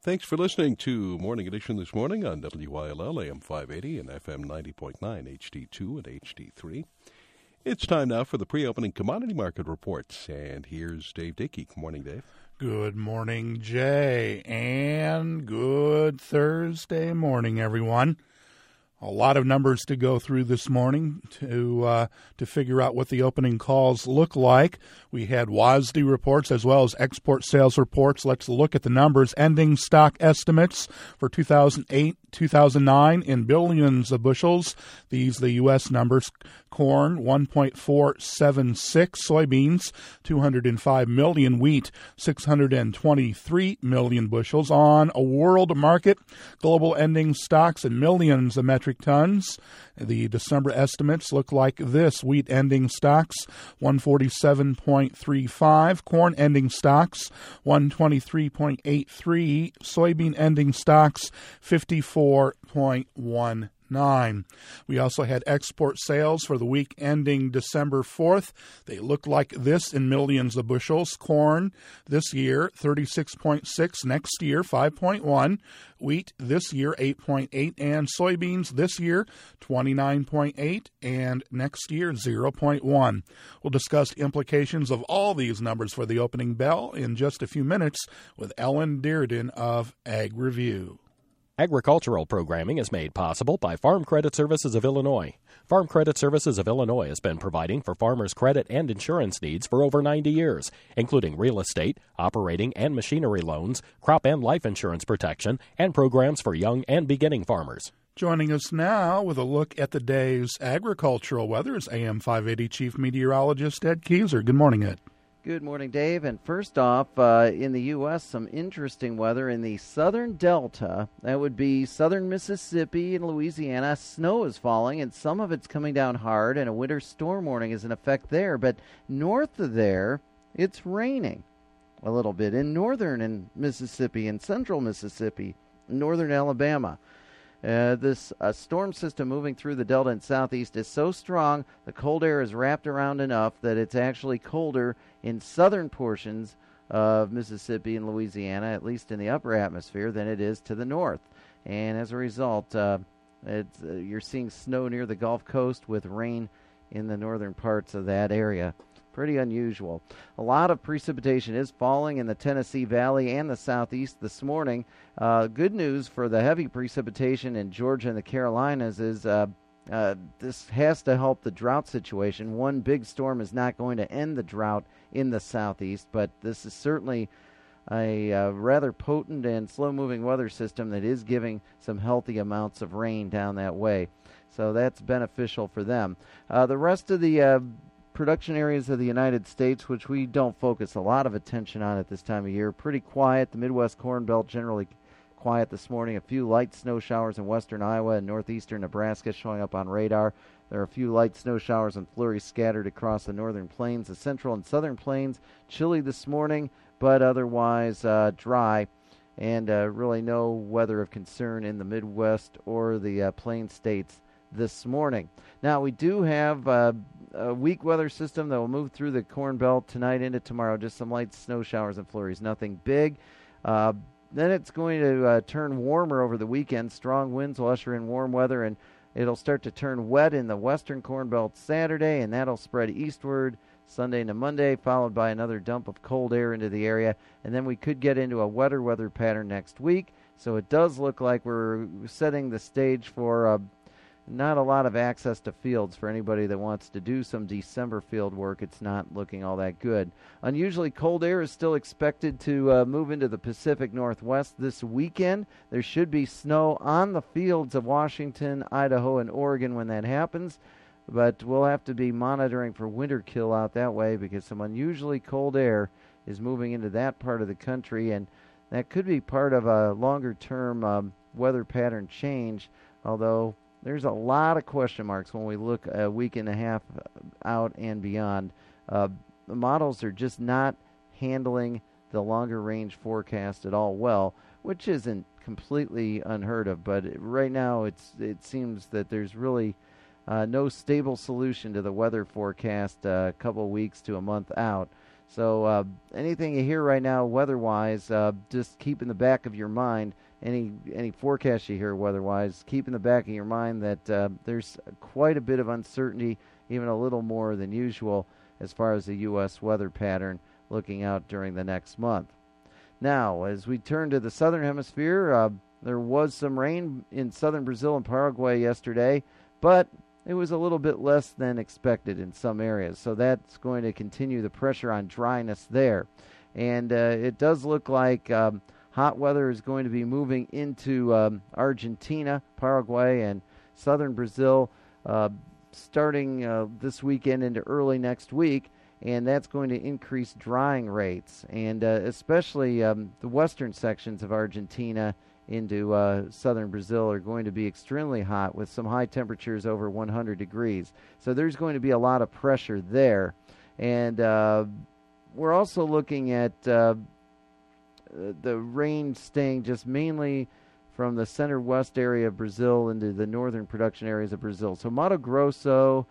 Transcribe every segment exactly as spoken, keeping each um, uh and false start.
Thanks for listening to Morning Edition this morning on W Y L L, A M five eighty and F M ninety point nine, H D two and H D three. It's time now for the pre-opening commodity market reports, and here's Dave Dickey. Good morning, Dave. Good morning, Jay, and good Thursday morning, everyone. A lot of numbers to go through this morning to uh, to figure out what the opening calls look like. We had W A S D reports as well as export sales reports. Let's look at the numbers. Ending stock estimates for two thousand eight, two thousand nine in billions of bushels. These the U S numbers. Corn, one point four seven six. Soybeans, two hundred five million. Wheat, six hundred twenty-three million bushels. On a world market, global ending stocks in millions of metric tons. The December estimates look like this. Wheat ending stocks, one forty-seven point three five. Corn ending stocks, one twenty-three point eight three. Soybean ending stocks, fifty-four point one nine. We also had export sales for the week ending December fourth. They look like this in millions of bushels. Corn this year, thirty-six point six. Next year, five point one. Wheat this year, eight point eight. And soybeans this year, twenty-nine point eight. And next year, zero point one. We'll discuss implications of all these numbers for the opening bell in just a few minutes with Ellen Dearden of Ag Review. Agricultural programming is made possible by Farm Credit Services of Illinois. Farm Credit Services of Illinois has been providing for farmers' credit and insurance needs for over ninety years, including real estate, operating and machinery loans, crop and life insurance protection, and programs for young and beginning farmers. Joining us now with a look at the day's agricultural weather is A M five eighty Chief Meteorologist Ed Keyser. Good morning, Ed. Good morning, Dave. And first off, uh, in the U S, some interesting weather in the southern delta. That would be southern Mississippi and Louisiana. Snow is falling, and some of it's coming down hard, and a winter storm warning is in effect there. But north of there, it's raining a little bit in northern and Mississippi and central Mississippi, northern Alabama. Uh, this uh, storm system moving through the delta and southeast is so strong, the cold air is wrapped around enough that it's actually colder in southern portions of Mississippi and Louisiana, at least in the upper atmosphere, than it is to the north. And as a result, uh, it's, uh, you're seeing snow near the Gulf Coast with rain in the northern parts of that area. Pretty unusual. A lot of precipitation is falling in the Tennessee Valley and the southeast this morning. Uh, good news for the heavy precipitation in Georgia and the Carolinas is uh, uh, this has to help the drought situation. One big storm is not going to end the drought in the southeast, but this is certainly a uh, rather potent and slow-moving weather system that is giving some healthy amounts of rain down that way. So that's beneficial for them. Uh, the rest of the uh, production areas of the United States, which we don't focus a lot of attention on at this time of year, pretty quiet. The Midwest Corn Belt generally quiet this morning. A few light snow showers in western Iowa and northeastern Nebraska showing up on radar. There are a few light snow showers and flurries scattered across the northern plains. The central and southern plains, chilly this morning, but otherwise uh, dry. And uh, really no weather of concern in the Midwest or the uh, plain states this morning. Now, we do have uh, a weak weather system that will move through the Corn Belt tonight into tomorrow. Just some light snow showers and flurries, nothing big. Uh, then it's going to uh, turn warmer over the weekend. Strong winds will usher in warm weather, and it'll start to turn wet in the western Corn Belt Saturday, and that'll spread eastward Sunday into Monday, followed by another dump of cold air into the area. And then we could get into a wetter weather pattern next week. So it does look like we're setting the stage for uh, not a lot of access to fields for anybody that wants to do some December field work. It's not looking all that good. Unusually cold air is still expected to uh, move into the Pacific Northwest this weekend. There should be snow on the fields of Washington, Idaho, and Oregon when that happens. But we'll have to be monitoring for winter kill out that way because some unusually cold air is moving into that part of the country, and that could be part of a longer-term um, weather pattern change, although there's a lot of question marks when we look a week and a half out and beyond. Uh, the models are just not handling the longer-range forecast at all well, which isn't completely unheard of, but right now it's it seems that there's really uh, no stable solution to the weather forecast uh, a couple weeks to a month out. So uh, anything you hear right now weather-wise, uh, just keep in the back of your mind, any any forecast you hear weather-wise, keep in the back of your mind that uh, there's quite a bit of uncertainty, even a little more than usual, as far as the U S weather pattern looking out during the next month. Now, as we turn to the southern hemisphere, uh, there was some rain in southern Brazil and Paraguay yesterday, but it was a little bit less than expected in some areas. So that's going to continue the pressure on dryness there. And uh, it does look like um, hot weather is going to be moving into um, Argentina, Paraguay, and southern Brazil uh, starting uh, this weekend into early next week. And that's going to increase drying rates. And uh, especially um, the western sections of Argentina into uh, southern Brazil are going to be extremely hot with some high temperatures over one hundred degrees. So there's going to be a lot of pressure there. And uh, we're also looking at uh, the rain staying just mainly from the center-west area of Brazil into the northern production areas of Brazil. So Mato Grosso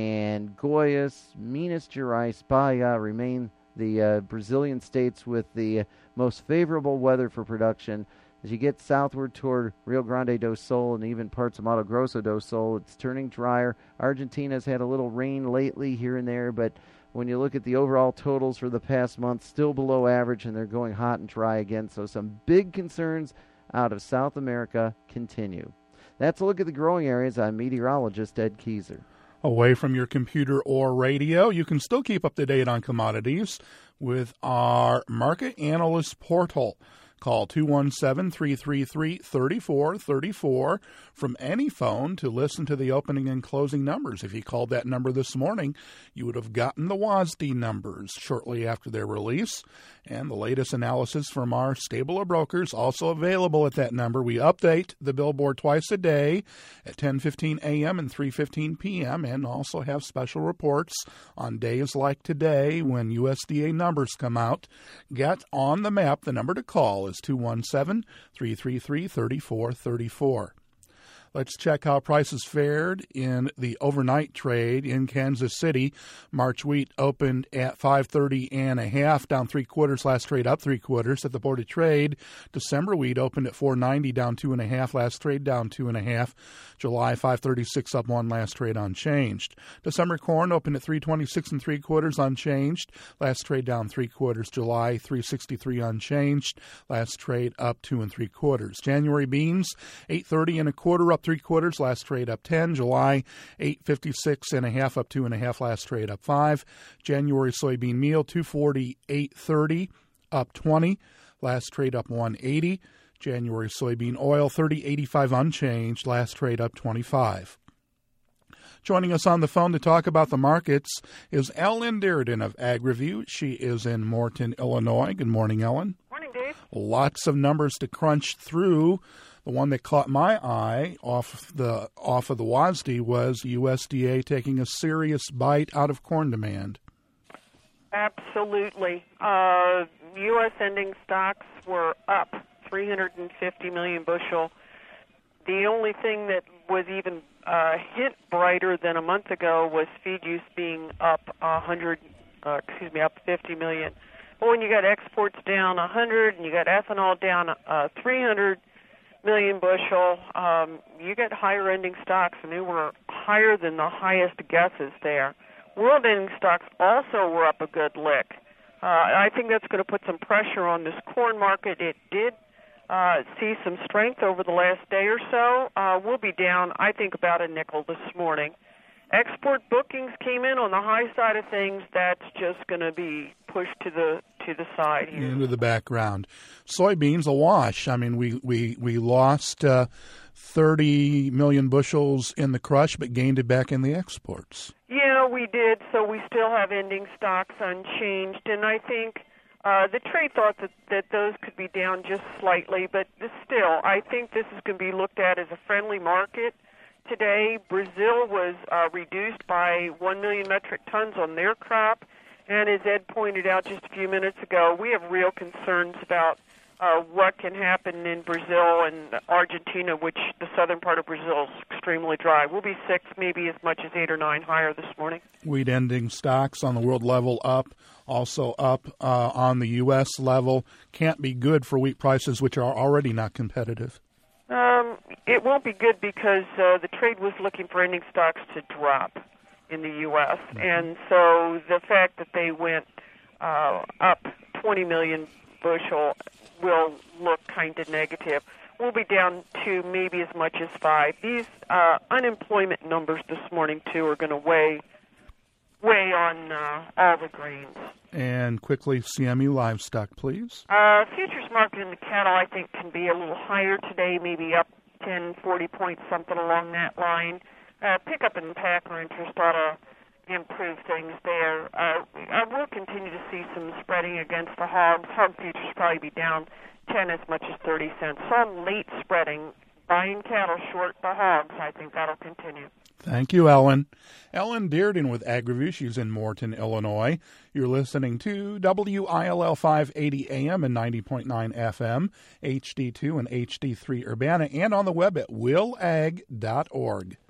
and Goiás, Minas Gerais, Bahia remain the uh, Brazilian states with the most favorable weather for production. As you get southward toward Rio Grande do Sul and even parts of Mato Grosso do Sul, it's turning drier. Argentina's had a little rain lately here and there, but when you look at the overall totals for the past month, still below average, and they're going hot and dry again. So some big concerns out of South America continue. That's a look at the growing areas. I'm meteorologist Ed Keyser. Away from your computer or radio, you can still keep up to date on commodities with our Market Analyst portal. Call two one seven, three three three, three four three four from any phone to listen to the opening and closing numbers. If you called that number this morning, you would have gotten the W A S D numbers shortly after their release. And the latest analysis from our stable of brokers also available at that number. We update the billboard twice a day at ten fifteen a.m. and three fifteen p.m. and also have special reports on days like today when U S D A numbers come out. Get on the map. The number to call is two one seven, three three three, three four three four. Let's check how prices fared in the overnight trade in Kansas City. March wheat opened at five thirty and a half, down three quarters. Last trade up three quarters. At the Board of Trade, December wheat opened at four ninety, down two and a half. Last trade down two and a half. July five thirty-six up one. Last trade unchanged. December corn opened at three twenty-six and three quarters, unchanged. Last trade down three quarters. July three sixty-three unchanged. Last trade up two and three quarters. January beans eight thirty and a quarter up three quarters. Last trade up ten. July eight fifty-six and a half up two and a half. Last trade up five. January soybean meal two forty, eight thirty up twenty. Last trade up one eighty. January soybean oil thirty eighty-five unchanged. Last trade up twenty-five. Joining us on the phone to talk about the markets is Ellen Dearden of AgriView. She is in Morton, Illinois. Good morning, Ellen. Morning, Dave. Lots of numbers to crunch through. The one that caught my eye off the off of the W A S D was U S D A taking a serious bite out of corn demand. Absolutely. Uh, U S ending stocks were up three hundred fifty million bushel. The only thing that was even a hint brighter than a month ago was feed use being up one hundred, uh, excuse me, up fifty million. But when you got exports down one hundred and you got ethanol down uh, three hundred million bushel, um, you get higher ending stocks, and they were higher than the highest guesses there. World ending stocks also were up a good lick. Uh, I think that's going to put some pressure on this corn market. It did uh, see some strength over the last day or so. Uh, we'll be down, I think, about a nickel this morning. Export bookings came in on the high side of things. That's just going to be pushed to the to the side here. Into the background. Soybeans a wash. I mean, we we we lost uh, thirty million bushels in the crush, but gained it back in the exports. Yeah, we did. So we still have ending stocks unchanged, and I think uh, the trade thought that that those could be down just slightly, but still, I think this is going to be looked at as a friendly market. Today, Brazil was uh, reduced by one million metric tons on their crop, and as Ed pointed out just a few minutes ago, we have real concerns about uh, what can happen in Brazil and Argentina, which the southern part of Brazil is extremely dry. We'll be six, maybe as much as eight or nine higher this morning. Wheat ending stocks on the world level up, also up uh, on the U S level. Can't be good for wheat prices, which are already not competitive. Um, it won't be good because uh, the trade was looking for ending stocks to drop in the U S Mm-hmm. And so the fact that they went uh, up twenty million bushel will look kind of negative. We'll be down to maybe as much as five. These uh, unemployment numbers this morning, too, are going to weigh, weigh on uh, all the grains. And quickly, C M E livestock, please. Uh, futures market in the cattle, I think, can be a little higher today, maybe up ten, forty points, something along that line. Uh, pickup in packer interest ought to improve things there. Uh, I will continue to see some spreading against the hogs. Hog futures probably be down ten as much as thirty cents. Some late spreading, buying cattle short the hogs. I think that'll continue. Thank you, Ellen. Ellen Dearden with AgriView. She's in Morton, Illinois. You're listening to W I L L five eighty A M and ninety point nine F M, H D two and H D three Urbana, and on the web at will ag dot org.